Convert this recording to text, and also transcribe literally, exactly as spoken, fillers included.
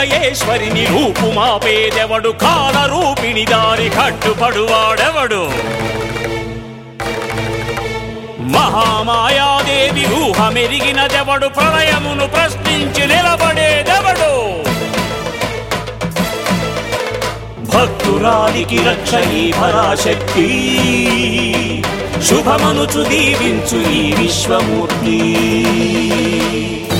మహేశ్వరిని రూపుమాపేదెవడు కాలరూపిణి దారి కట్టుపడువాడెవడు మహామాయాదేవి ఊహమెరిగినదెవడు ప్రళయమును ప్రశ్నించి నిలబడేదెవడు భక్తురాలికి రక్ష ఈ పరాశక్తి శుభమనుచు దీవించు ఈ విశ్వమూర్తి